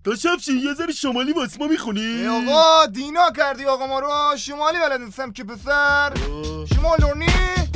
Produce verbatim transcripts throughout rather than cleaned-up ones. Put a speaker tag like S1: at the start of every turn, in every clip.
S1: داشت افشین یه ذره شمالی واسه ما میخونی؟
S2: آقا دینا کردی آقا ما رو. شمالی بلد نیستم که پسر. شمال لورنی؟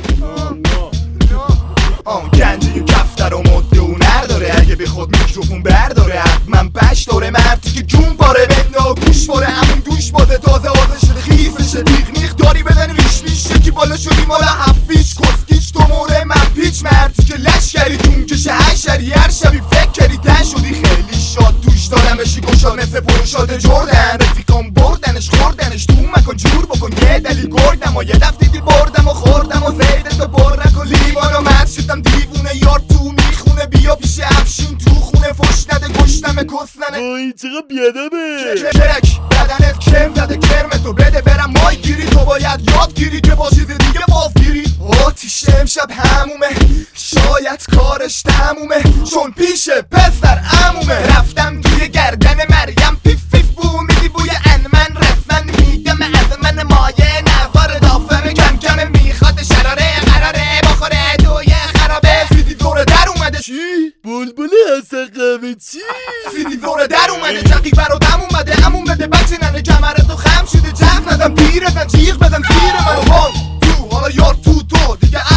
S2: آم گنجی کفتر و مده و نرداره. اگه به خود میکروفون برداره حتما پش داره. مردی که جون پاره بنده گوش پاره. همون دوش باده تازه آزه شده خیفشه. دیغ نیخ داری بدن ریش میشه که بالا شدی مالا حفیش کسکیش تو موره من پیچ. مردی که لشکری جون کشه هشری هر شبی فکر کردی تن شدی خیلی شاد توش دارمشی گوشا مثل پروشاد جردن. رفیقام بردنش خوردنش تو مکن جور بکن یه دلیل گردم و یه دفتی دیل بردم و خوردم و زیدتو بر نکن لیوان و مرد شدم دیوونه یار تو میخونه. بیا پیش افشین تو خونه فش نده گشتم کسننه.
S1: وای چقدر بیادبه.
S2: کرک بدنت کم زده کرمتو بده برم مای گیری. تو باید یاد گیری که با چیز دیگه بازگیری. آتیش امشب همومه شاید کارش تمومه چون پیش پسر عمومه. رفتم توی گردن مریم پیف پیف بو میدی بوی انمن رفتن میدم از من مایه نوار دافم کم کم میخواد شراره قراره بخوره توی خرابه. سیدی دور در اومده. چی؟
S1: بلبل حسن قهوه چی؟
S2: سیدی دور در اومده چقی برادم اومده امون بده بچه ننه کمرتو خم شده. جف نزم پیر بزن چیغ بزن زیر منو وای تو حالا یار تو تو دیگه